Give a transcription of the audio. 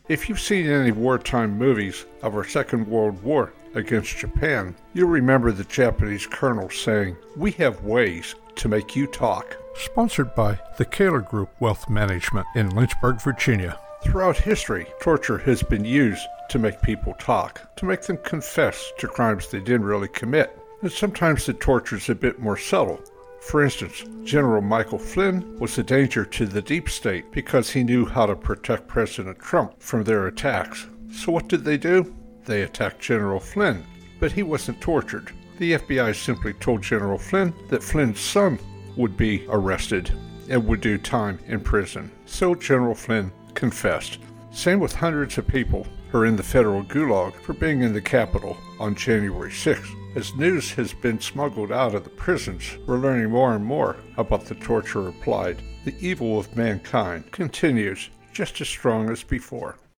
If you've seen any wartime movies of our Second World War against Japan, you'll remember the Japanese colonel saying, "We have ways to make you talk." Sponsored by the Kaler Group Wealth Management in Lynchburg, Virginia. Throughout history, torture has been used to make people talk, to make them confess to crimes they didn't really commit. And sometimes the torture is a bit more subtle. For instance, General Michael Flynn was a danger to the deep state because he knew how to protect President Trump from their attacks. So what did they do? They attacked General Flynn, but he wasn't tortured. The FBI simply told General Flynn that Flynn's son would be arrested and would do time in prison. So General Flynn confessed. Same with hundreds of people who are in the federal gulag for being in the Capitol on January 6th. As news has been smuggled out of the prisons, we're learning more and more about the torture applied. The evil of mankind continues just as strong as before.